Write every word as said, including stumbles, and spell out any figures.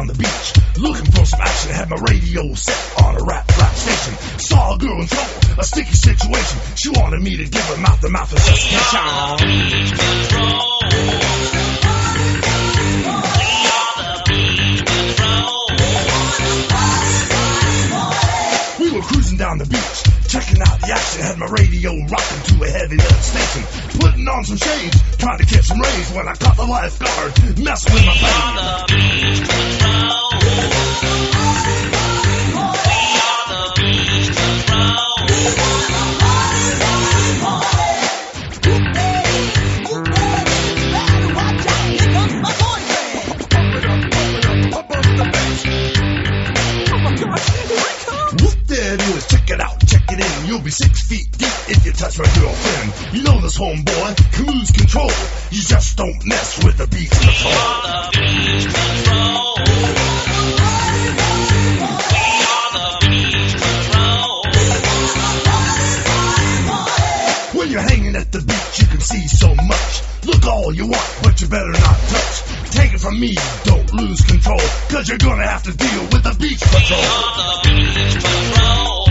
down the beach, looking for some action. Had my radio set on a rap rap station. Saw a girl in trouble, a sticky situation. She wanted me to give her mouth to mouth assassination. Beach control. Cruising down the beach, checking out the action. Had my radio rocking to a heavy lead station. Putting on some shades, trying to catch some rays. When I caught the lifeguard, messing with my We are the beach control. We are the beach control. There it is, check it out, check it in. You'll be six feet deep if you touch my girlfriend. You know this, homeboy, can lose control. You just don't mess with the beach control. We are the beach control. We are the beach control. When you're hanging at the beach, you can see so much. Look all you want, but you better not touch. Take it from me, don't lose control, cause you're gonna have to deal with the beach patrol. We are the beach control.